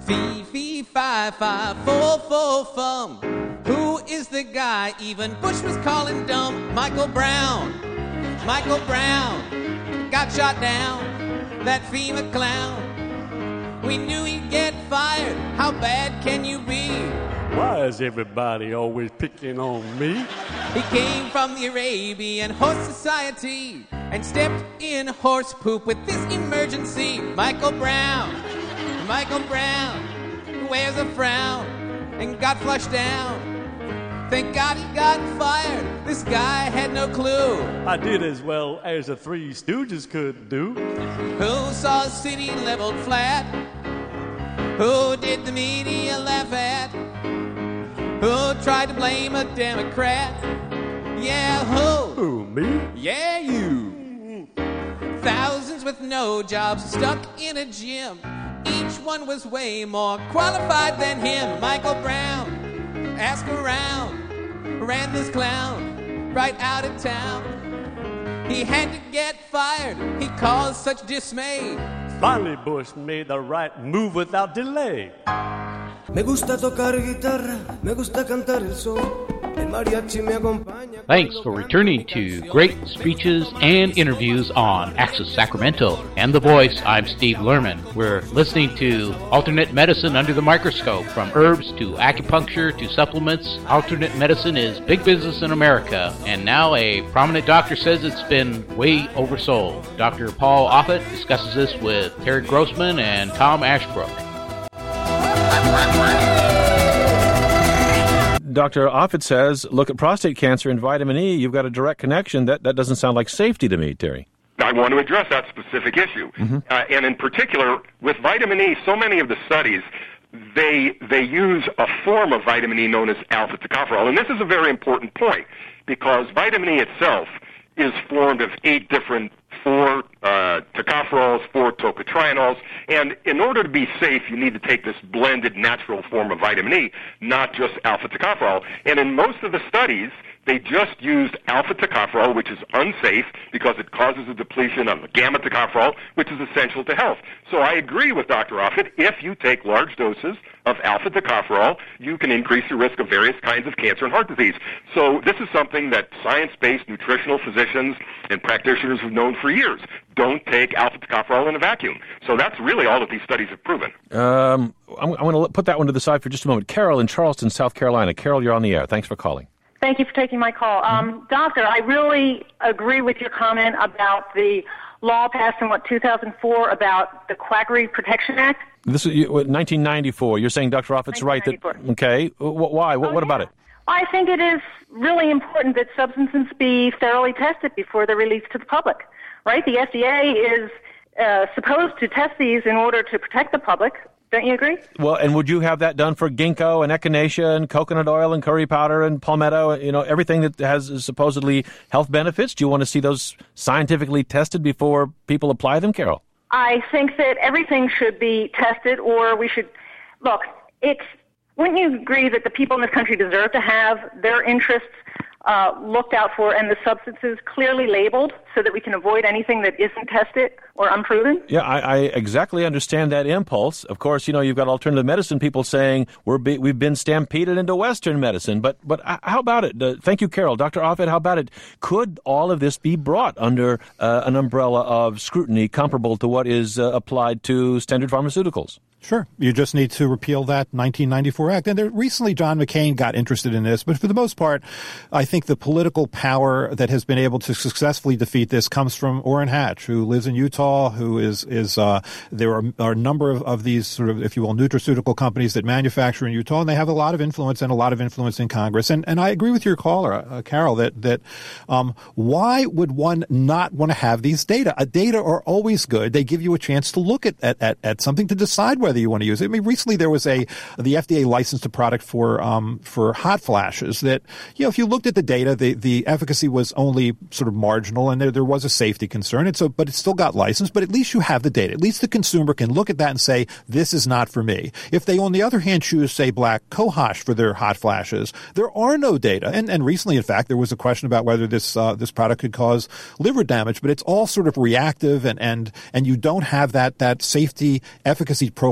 Fee, fee, fi, fi, fo, fo, fum. Who is the guy even Bush was calling dumb? Michael Brown. Michael Brown got shot down, that FEMA clown. We knew he'd get fired. How bad can you be? Why is everybody always picking on me? He came from the Arabian Horse Society and stepped in horse poop with this emergency. Michael Brown wears a frown and got flushed down. Thank God he got fired. This guy had no clue. I did as well as the Three Stooges could do. Who saw a city leveled flat? Who did the media laugh at? Who tried to blame a Democrat? Yeah, who? Who, me? Yeah, you. Thousands with no jobs stuck in a gym. Each one was way more qualified than him. Michael Brown, ask around, ran this clown right out of town. He had to get fired. He caused such dismay. Finally, Bush made the right move without delay. Me gusta tocar guitarra, me gusta cantar el sol. Thanks for returning to Great Speeches and Interviews on Access Sacramento. And The Voice, I'm Steve Lerman. We're listening to alternate medicine under the microscope, from herbs to acupuncture to supplements. Alternate medicine is big business in America, and now a prominent doctor says it's been way oversold. Dr. Paul Offit discusses this with Terry Grossman and Tom Ashbrook. Dr. Offit says, look at prostate cancer and vitamin E. You've got a direct connection. That doesn't sound like safety to me, Terry. I want to address that specific issue. And in particular, with vitamin E, so many of the studies, they use a form of vitamin E known as alpha tocopherol. And this is a very important point, because vitamin E itself is formed of 8 different 4 tocopherols, 4 tocotrienols, and in order to be safe, you need to take this blended natural form of vitamin E, not just alpha tocopherol. And in most of the studies, they just used alpha tocopherol, which is unsafe because it causes a depletion of the gamma tocopherol, which is essential to health. So I agree with Dr. Offit. If you take large doses of alpha tocopherol, you can increase your risk of various kinds of cancer and heart disease. So this is something that science-based nutritional physicians and practitioners have known for years. Don't take alpha tocopherol in a vacuum. So that's really all that these studies have proven. I'm going to put that one to the side for just a moment. Carol in Charleston, South Carolina. Carol, you're on the air. Thanks for calling. Thank you for taking my call. Doctor, I really agree with your comment about the law passed in, 2004 about the Quackery Protection Act? This is 1994. You're saying Dr. Offit's right that, okay. Why? What about it? I think it is really important that substances be thoroughly tested before they're released to the public, right? The FDA is supposed to test these in order to protect the public. Don't you agree? Well, and would you have that done for ginkgo and echinacea and coconut oil and curry powder and palmetto, everything that has supposedly health benefits? Do you want to see those scientifically tested before people apply them, Carol? I think that everything should be tested, or we should... Look, wouldn't you agree that the people in this country deserve to have their interests looked out for and the substances clearly labeled so that we can avoid anything that isn't tested or unproven? Yeah, I exactly understand that impulse. Of course, you've got alternative medicine people saying we've been stampeded into Western medicine. But how about it? Thank you, Carol. Dr. Offit, how about it? Could all of this be brought under an umbrella of scrutiny comparable to what is applied to standard pharmaceuticals? Sure. You just need to repeal that 1994 Act. And recently John McCain got interested in this, but for the most part, I think the political power that has been able to successfully defeat this comes from Orrin Hatch, who lives in Utah, who is there are a number of these sort of, if you will, nutraceutical companies that manufacture in Utah, and they have a lot of influence in Congress. And I agree with your caller, Carol, that why would one not want to have these data? Data are always good. They give you a chance to look at something, to decide whether you want to use it. I mean, recently there was the FDA licensed a product for hot flashes that, if you looked at the data, the efficacy was only sort of marginal, and there was a safety concern. But it still got licensed. But at least you have the data. At least the consumer can look at that and say, this is not for me. If they, on the other hand, choose, say, Black Cohosh for their hot flashes, there are no data. And recently, in fact, there was a question about whether this product could cause liver damage. But it's all sort of reactive, and you don't have that safety efficacy profile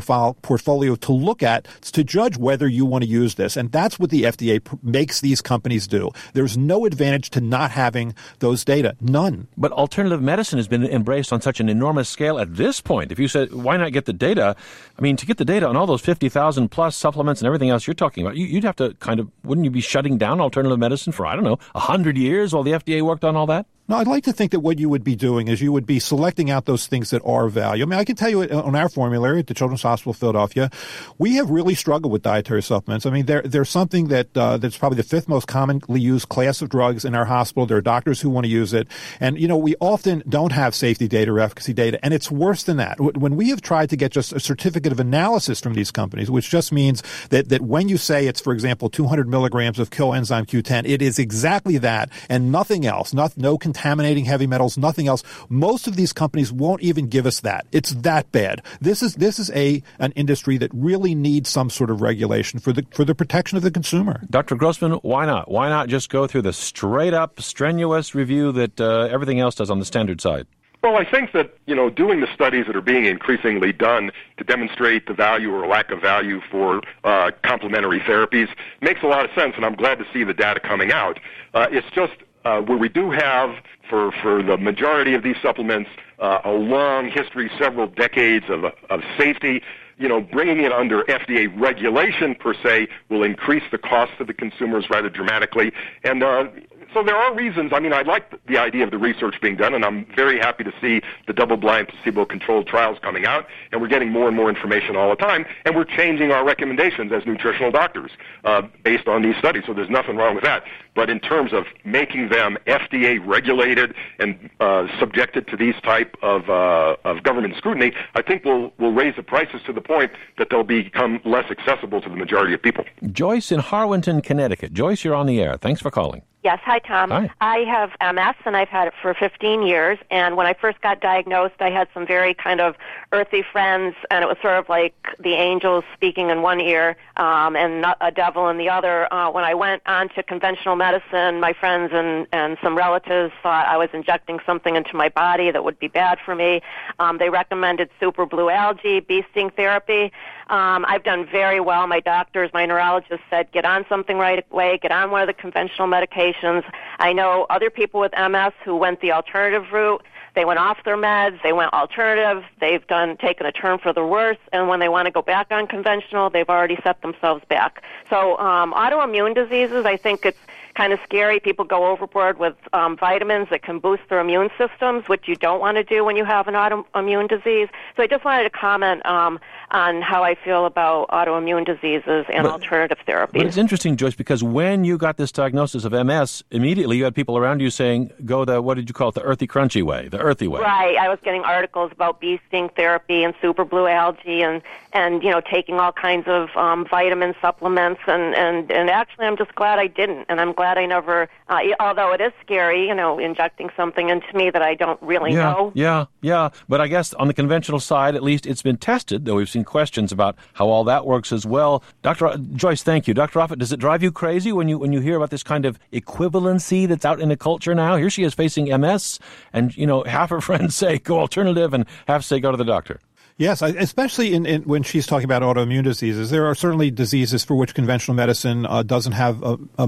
portfolio to look at to judge whether you want to use this. And that's what the FDA makes these companies do. There's no advantage to not having those data. None. But alternative medicine has been embraced on such an enormous scale at this point. If you said, why not get the data? I mean, to get the data on all those 50,000 plus supplements and everything else you're talking about, you'd have to wouldn't you be shutting down alternative medicine for, 100 years while the FDA worked on all that? No, I'd like to think that what you would be doing is you would be selecting out those things that are of value. I mean, I can tell you on our formulary at the Children's Hospital of Philadelphia, we have really struggled with dietary supplements. I mean, there's something that's probably the fifth most commonly used class of drugs in our hospital. There are doctors who want to use it. And, we often don't have safety data or efficacy data. And it's worse than that. When we have tried to get just a certificate of analysis from these companies, which just means that when you say it's, for example, 200 milligrams of coenzyme Q10, it is exactly that and nothing else, no contaminating heavy metals, nothing else. Most of these companies won't even give us that. It's that bad. This is an industry that really needs some sort of regulation for the protection of the consumer. Dr. Grossman, why not? Why not just go through the straight up, strenuous review that everything else does on the standard side? Well, I think that, doing the studies that are being increasingly done to demonstrate the value or lack of value for complementary therapies makes a lot of sense, and I'm glad to see the data coming out. It's just where we do have, for the majority of these supplements, a long history, several decades of safety. Bringing it under FDA regulation, per se, will increase the cost to the consumers rather dramatically. And so there are reasons. I mean, I like the idea of the research being done, and I'm very happy to see the double-blind, placebo-controlled trials coming out, and we're getting more and more information all the time, and we're changing our recommendations as nutritional doctors based on these studies, so there's nothing wrong with that. But in terms of making them FDA-regulated and subjected to these type of government scrutiny, I think we'll raise the prices to the point that they'll become less accessible to the majority of people. Joyce in Harwinton, Connecticut. Joyce, you're on the air. Thanks for calling. Yes. Hi, Tom. Hi. I have MS, and I've had it for 15 years. And when I first got diagnosed, I had some very kind of earthy friends, and it was sort of like the angels speaking in one ear and not a devil in the other. When I went on to conventional medicine, my friends and some relatives thought I was injecting something into my body that would be bad for me. They recommended super blue algae, bee sting therapy. I've done very well. My doctors, my neurologist said, get on something right away, get on one of the conventional medications. I know other people with MS who went the alternative route. They went off their meds, they went alternative, they've taken a turn for the worse, and when they want to go back on conventional, they've already set themselves back. So autoimmune diseases, I think it's kind of scary. People go overboard with vitamins that can boost their immune systems, which you don't want to do when you have an autoimmune disease. So I just wanted to comment on how I feel about autoimmune diseases and alternative therapies. But it's interesting, Joyce, because when you got this diagnosis of MS, immediately you had people around you saying, go what did you call it, the earthy, crunchy way, the earthy way. Right. I was getting articles about bee sting therapy and super blue algae and taking all kinds of vitamin supplements. And actually, I'm just glad I didn't. And I'm glad I never, although it is scary, injecting something into me that I don't really know. Yeah. But I guess on the conventional side, at least it's been tested, though we've seen questions about how all that works as well. Dr. Joyce, thank you. Dr. Offit, does it drive you crazy when you hear about this kind of equivalency that's out in the culture now? Here she is facing MS, and, half her friends say go alternative and half say go to the doctor. Yes, especially when she's talking about autoimmune diseases. There are certainly diseases for which conventional medicine doesn't have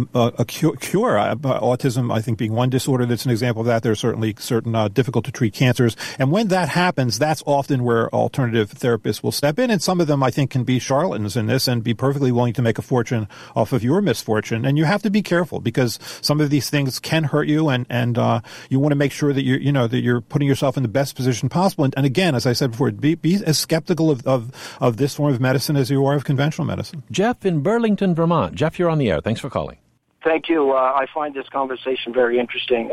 a cure. Autism, I think, being one disorder that's an example of that. There are certainly certain difficult-to-treat cancers. And when that happens, that's often where alternative therapists will step in. And some of them, I think, can be charlatans in this and be perfectly willing to make a fortune off of your misfortune. And you have to be careful because some of these things can hurt you, and you want to make sure that you're putting yourself in the best position possible. And again, as I said before, be as skeptical of this form of medicine as you are of conventional medicine. Jeff in Burlington, Vermont. Jeff, you're on the air. Thanks for calling. Thank you. I find this conversation very interesting.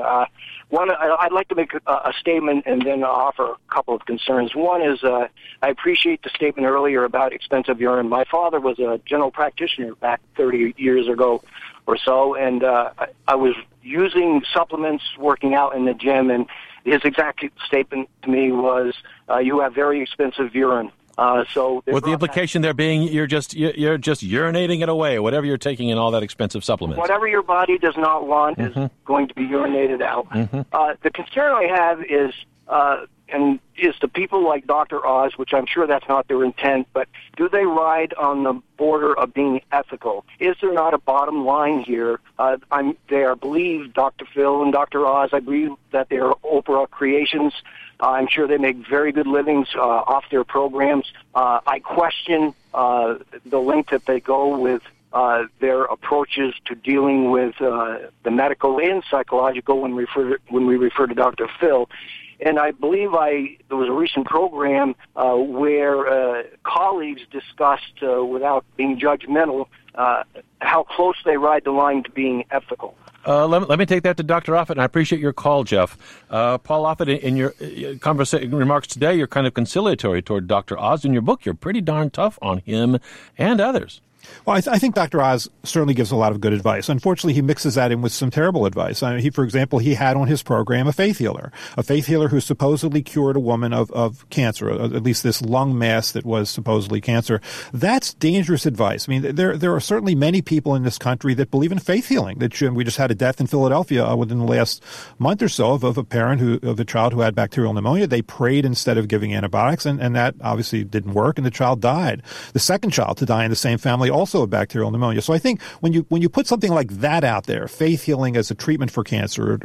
I'd like to make a statement and then offer a couple of concerns. One is I appreciate the statement earlier about expensive urine. My father was a general practitioner back 30 years ago or so, and I was using supplements, working out in the gym, and his exact statement to me was, you have very expensive urine. With the implication there being you're just urinating it away, whatever you're taking in all that expensive supplements. Whatever your body does not want is going to be urinated out. The concern I have is, and is the people like Dr. Oz, which I'm sure that's not their intent, but do they ride on the border of being ethical? Is there not a bottom line here? I believe Dr. Phil and Dr. Oz, I believe that they are Oprah creations. I'm sure they make very good livings off their programs. I question the length that they go with their approaches to dealing with the medical and psychological when we refer to Dr. Phil. And I believe there was a recent program where colleagues discussed, without being judgmental, how close they ride the line to being ethical. Let me take that to Dr. Offit, and I appreciate your call, Jeff. Paul Offit, in your remarks today, you're kind of conciliatory toward Dr. Oz. In your book, you're pretty darn tough on him and others. Well, I think Dr. Oz certainly gives a lot of good advice. Unfortunately, he mixes that in with some terrible advice. For example, he had on his program a faith healer who supposedly cured a woman of cancer, at least this lung mass that was supposedly cancer. That's dangerous advice. I mean, there are certainly many people in this country that believe in faith healing. We just had a death in Philadelphia within the last month or so of a child who had bacterial pneumonia. They prayed instead of giving antibiotics, and that obviously didn't work, and the child died. The second child to die in the same family, also a bacterial pneumonia. So I think when you put something like that out there, faith healing as a treatment for cancer,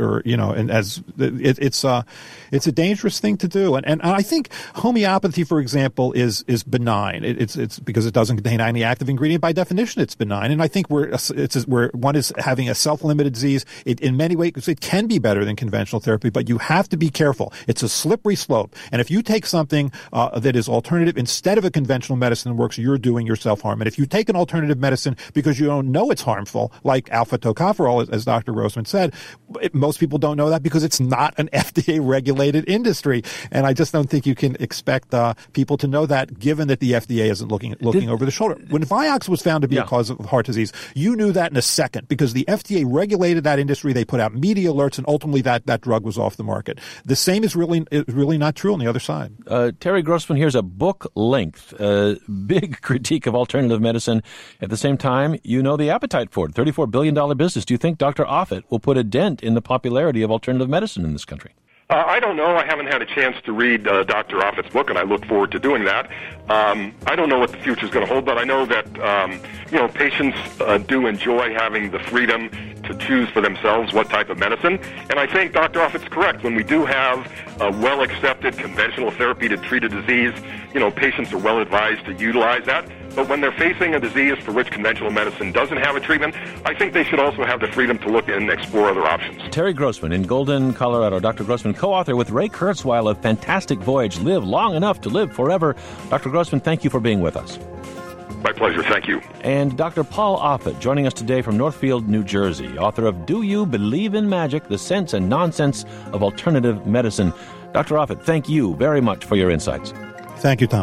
it's a dangerous thing to do. And I think homeopathy, for example, is benign. It's because it doesn't contain any active ingredient. By definition, it's benign. And I think where one is having a self-limited disease, in many ways it can be better than conventional therapy, but you have to be careful. It's a slippery slope. And if you take something that is alternative instead of a conventional medicine that works, you're doing yourself harm. And if you take an alternative medicine because you don't know it's harmful, like alpha tocopherol, as Dr. Grossman said, most people don't know that because it's not an FDA-regulated industry. And I just don't think you can expect people to know that, given that the FDA isn't looking over the shoulder. When Vioxx was found to be a cause of heart disease, you knew that in a second because the FDA regulated that industry. They put out media alerts, and ultimately that drug was off the market. The same is really not true on the other side. Terry Grossman, here's a book-length, big critique of alternative medicine. At the same time, you know the appetite for it, $34 billion business. Do you think Dr. Offit will put a dent in the popularity of alternative medicine in this country? I don't know. I haven't had a chance to read Dr. Offit's book, and I look forward to doing that. I don't know what the future is going to hold, but I know that patients do enjoy having the freedom to choose for themselves what type of medicine. And I think Dr. Offit's correct. When we do have a well-accepted conventional therapy to treat a disease, patients are well advised to utilize that. But when they're facing a disease for which conventional medicine doesn't have a treatment, I think they should also have the freedom to look and explore other options. Terry Grossman in Golden, Colorado. Dr. Grossman, co-author with Ray Kurzweil of Fantastic Voyage, Live Long Enough to Live Forever. Dr. Grossman, thank you for being with us. My pleasure. Thank you. And Dr. Paul Offit joining us today from Northfield, New Jersey, author of Do You Believe in Magic? The Sense and Nonsense of Alternative Medicine. Dr. Offit, thank you very much for your insights. Thank you, Tom.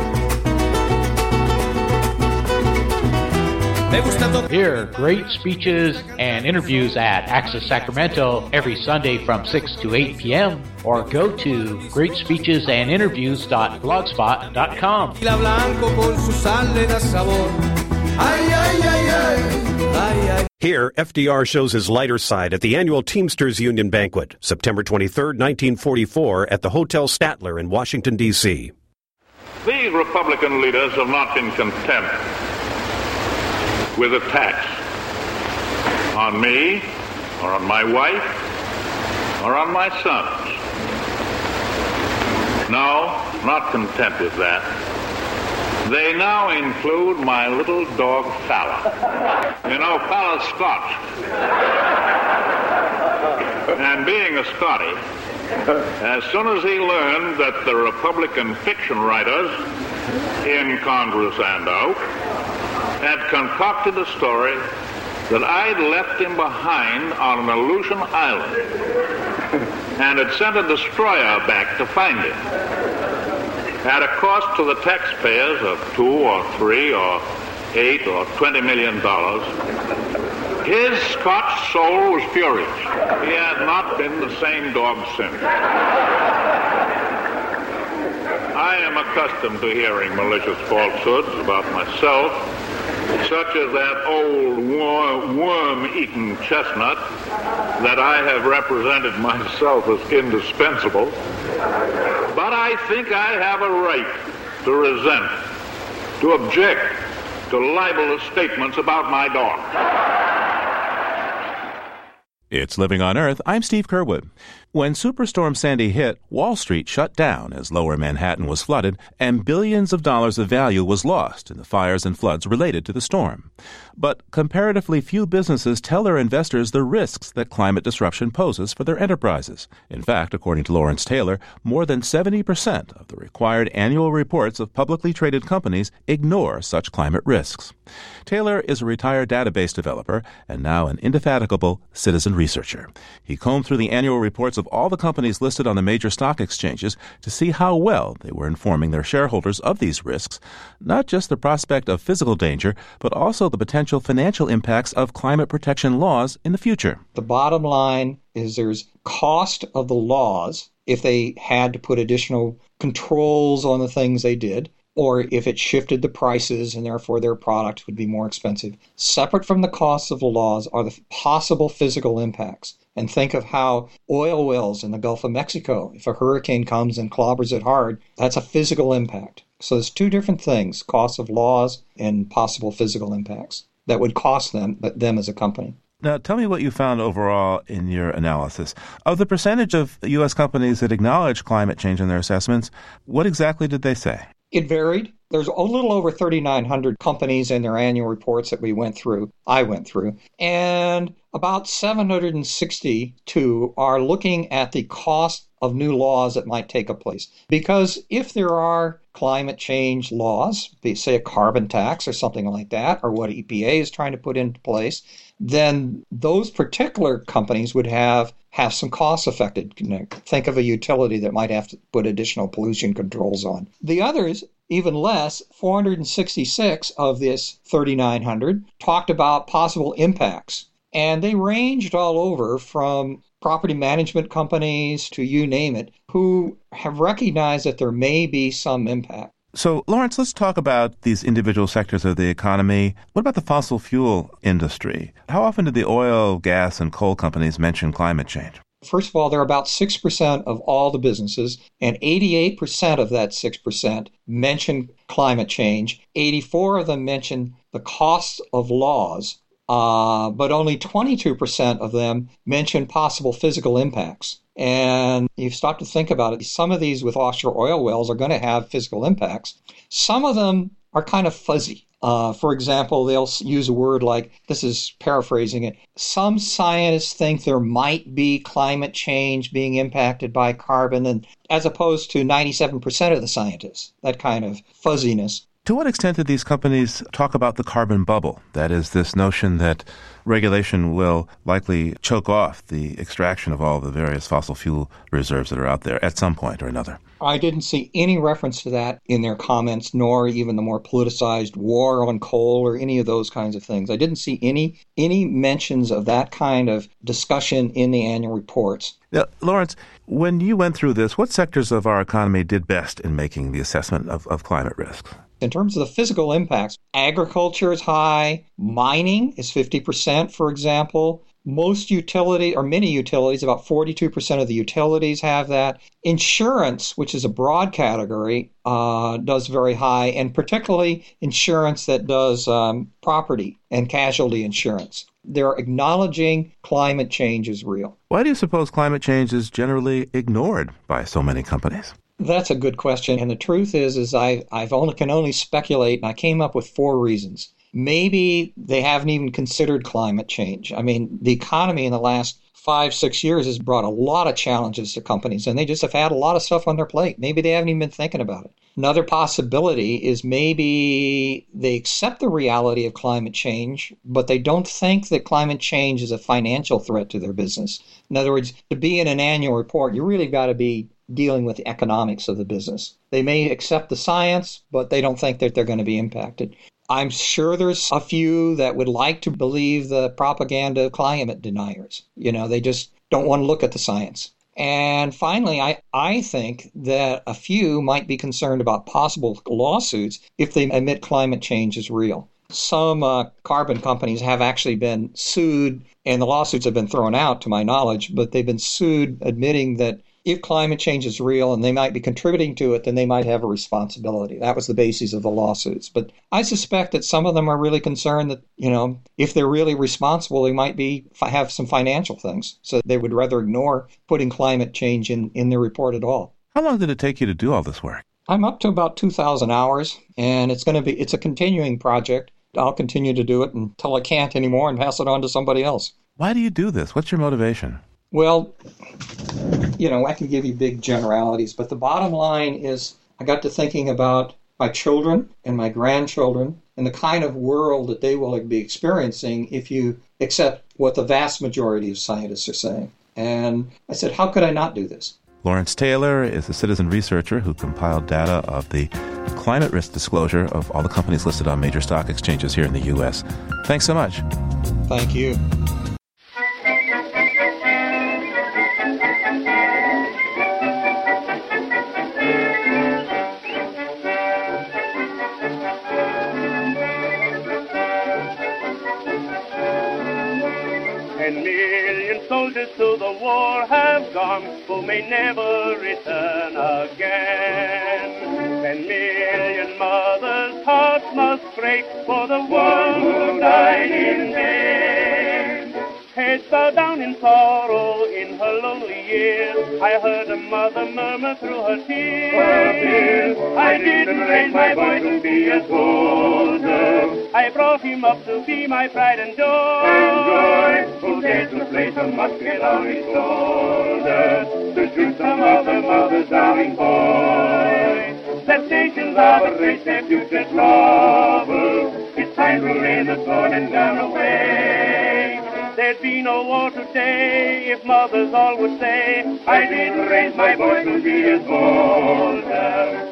Hear great speeches and interviews at Access Sacramento every Sunday from 6 to 8 p.m. or go to greatspeechesandinterviews.blogspot.com. Here, FDR shows his lighter side at the annual Teamsters Union Banquet, September 23, 1944, at the Hotel Statler in Washington, D.C. These Republican leaders have not been content with attacks on me, or on my wife, or on my sons. No, not content with that. They now include my little dog, Falla. Falla's Scotch. And being a Scottie, as soon as he learned that the Republican fiction writers in Congress and out had concocted a story that I'd left him behind on an Aleutian island and had sent a destroyer back to find him at a cost to the taxpayers of $2 or $3 or $8 or $20 million. His Scotch soul was furious. He had not been the same dog since. I am accustomed to hearing malicious falsehoods about myself, such as that old worm-eaten chestnut that I have represented myself as indispensable. I think I have a right to resent, to object to libelous statements about my dog. It's Living on Earth. I'm Steve Curwood. When Superstorm Sandy hit, Wall Street shut down as lower Manhattan was flooded and billions of dollars of value was lost in the fires and floods related to the storm. But comparatively few businesses tell their investors the risks that climate disruption poses for their enterprises. In fact, according to Lawrence Taylor, more than 70% of the required annual reports of publicly traded companies ignore such climate risks. Taylor is a retired database developer and now an indefatigable citizen researcher. He combed through the annual reports of all the companies listed on the major stock exchanges to see how well they were informing their shareholders of these risks, not just the prospect of physical danger, but also the potential financial impacts of climate protection laws in the future. The bottom line is there's cost of the laws if they had to put additional controls on the things they did, or if it shifted the prices and therefore their products would be more expensive. Separate from the costs of the laws are the possible physical impacts. And think of how oil wells in the Gulf of Mexico, if a hurricane comes and clobbers it hard, that's a physical impact. So there's two different things, costs of laws and possible physical impacts that would cost them as a company. Now, tell me what you found overall in your analysis. Of the percentage of U.S. companies that acknowledge climate change in their assessments, what exactly did they say? It varied. There's a little over 3,900 companies in their annual reports that I went through, and about 762 are looking at the cost of new laws that might take place. Because if there are climate change laws, say a carbon tax or something like that, or what EPA is trying to put into place, then those particular companies would have some costs affected. Think of a utility that might have to put additional pollution controls on. The others, even less, 466 of this 3,900 talked about possible impacts. And they ranged all over from property management companies to you name it, who have recognized that there may be some impact. So, Lawrence, let's talk about these individual sectors of the economy. What about the fossil fuel industry? How often do the oil, gas, and coal companies mention climate change? First of all, they're about 6% of all the businesses, and 88% of that 6% mention climate change. 84 of them mention the costs of laws, but only 22% of them mention possible physical impacts. And you've stopped to think about it. Some of these with offshore oil wells are going to have physical impacts. Some of them are kind of fuzzy. For example, they'll use a word like, this is paraphrasing it, some scientists think there might be climate change being impacted by carbon, and as opposed to 97% of the scientists, that kind of fuzziness. To what extent did these companies talk about the carbon bubble? That is, this notion that regulation will likely choke off the extraction of all the various fossil fuel reserves that are out there at some point or another. I didn't see any reference to that in their comments, nor even the more politicized war on coal or any of those kinds of things. I didn't see any mentions of that kind of discussion in the annual reports. Now, Lawrence, when you went through this, what sectors of our economy did best in making the assessment of climate risks? In terms of the physical impacts, agriculture is high, mining is 50%, for example. Most utilities, or many utilities, about 42% of the utilities have that. Insurance, which is a broad category, does very high, and particularly insurance that does property and casualty insurance. They're acknowledging climate change is real. Why do you suppose climate change is generally ignored by so many companies? That's a good question. And the truth is I can only speculate, and I came up with 4 reasons. Maybe they haven't even considered climate change. I mean, the economy in the last 5-6 years has brought a lot of challenges to companies, and they just have had a lot of stuff on their plate. Maybe they haven't even been thinking about it. Another possibility is maybe they accept the reality of climate change, but they don't think that climate change is a financial threat to their business. In other words, to be in an annual report, you really got to be dealing with the economics of the business. They may accept the science, but they don't think that they're going to be impacted. I'm sure there's a few that would like to believe the propaganda of climate deniers. They just don't want to look at the science. And finally, I think that a few might be concerned about possible lawsuits if they admit climate change is real. Some carbon companies have actually been sued, and the lawsuits have been thrown out, to my knowledge, but they've been sued admitting that if climate change is real and they might be contributing to it, then they might have a responsibility. That was the basis of the lawsuits. But I suspect that some of them are really concerned that, if they're really responsible, they might have some financial things. So they would rather ignore putting climate change in their report at all. How long did it take you to do all this work? I'm up to about 2,000 hours, and it's a continuing project. I'll continue to do it until I can't anymore and pass it on to somebody else. Why do you do this? What's your motivation? Well, I can give you big generalities, but the bottom line is I got to thinking about my children and my grandchildren and the kind of world that they will be experiencing if you accept what the vast majority of scientists are saying. And I said, how could I not do this? Lawrence Taylor is a citizen researcher who compiled data of the climate risk disclosure of all the companies listed on major stock exchanges here in the U.S. Thanks so much. Thank you. Soldiers to the war have gone, who may never return again. 10 million mothers' hearts must break for the one who died in vain. Heads bowed down in sorrow in her lonely years, I heard a mother murmur through her tears, I didn't raise my boy to be a soldier, I brought him up to be my pride and joy, who dared to place a musket on his shoulder, to shoot some other mother's darling boy. That nations are the race, their future trouble, it's time to lay the sword and gun away. There'd be no war today if mothers all would say, I didn't raise my boy to be a soldier.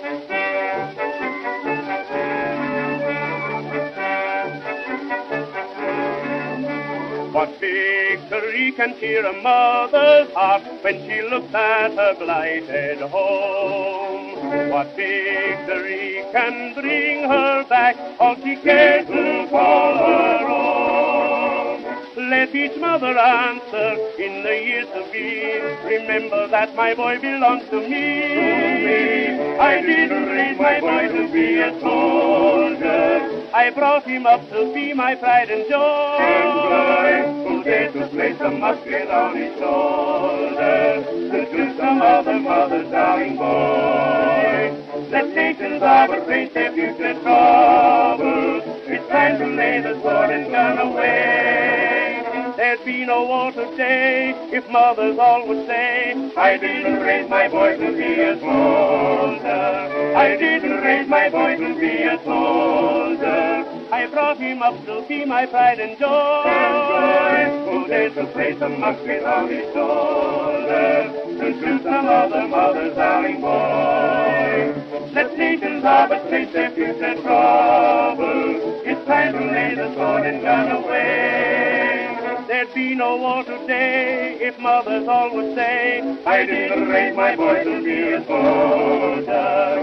What victory can cheer a mother's heart when she looks at her blighted home? What victory can bring her back all she cares to call her own? Let each mother answer in the years to be, remember that my boy belongs to me. I didn't raise my boy to be a soldier, I brought him up to be my pride and joy, who dared to place a musket on his shoulder, to shoot some other mother's darling boy. Let nations arbitrate their future troubles, it's time to lay the sword and gun away. There'd be no war today if mothers all would say, I didn't raise my boy to be a soldier, I didn't raise my boy to be a soldier, I brought him up to be my pride and joy, who dared to place a musket on his shoulder, to shoot some other mother's darling boy. Let nations arbitrate their future troubles, it's time to lay the sword and gun away. There'd be no war today if mothers all would say, I didn't raise my boy to be a soldier.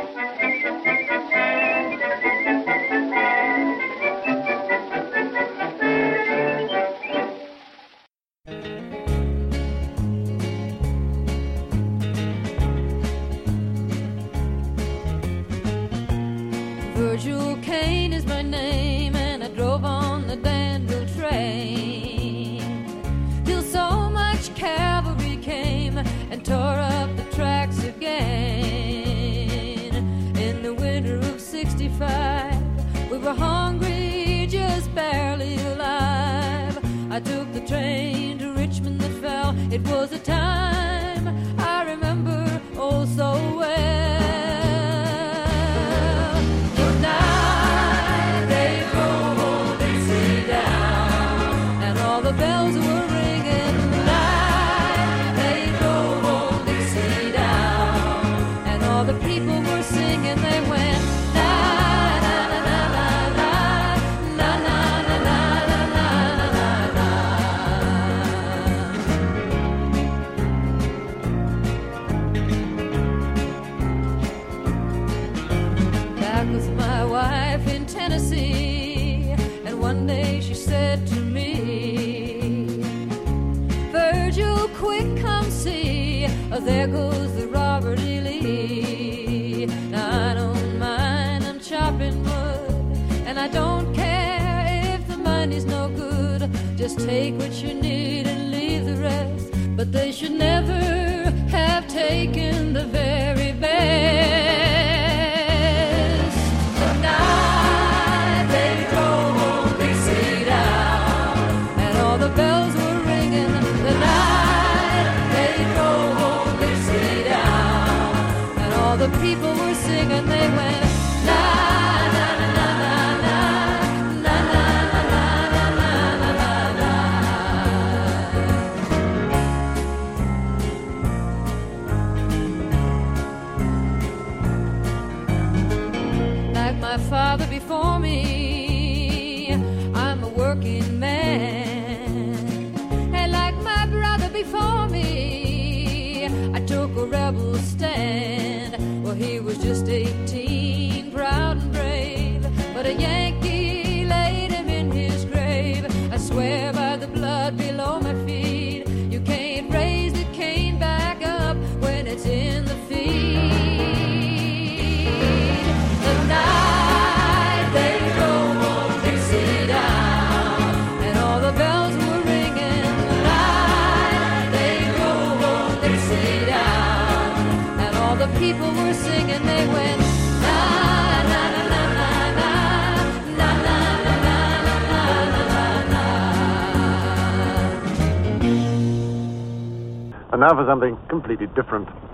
Virgil Kane is my name, and I drove on the Danville train till so much cavalry came and tore up the tracks again. In the winter of '65, we were hungry, just barely alive. I took the train to Richmond that fell. It was a time I remember oh so well. The bells were ringing, night they drove old Dixie down, and all the people were singing. They went na na na na na na na na na na na. That was my wife in Tennessee, and one day she said to me, Virgil, quick, come see a there goes the Robert E. Lee. Now I don't mind them chopping wood, and I don't care if the money's no good. Just take what you need and leave the rest. But they should never have taken the very best. The night they drove old Dixie down, and all the bells were ringing. The night they drove old Dixie down, and all the people were singing. They went la la la la la la la la la la la. Like my father before me, I'm a working man. And like my brother before me, I took a rebel stand. Well, he was just 18, proud and brave, but a Yankee laid him in his grave. I swear by the blood below my feet, you can't raise the cane back up when it's in the feed. The night they drove old Dixie down, and all the bells were ringing. The night they drove old Dixie down, and all the people were singing. They went la la la la la la la la la la la la. And now for something completely different.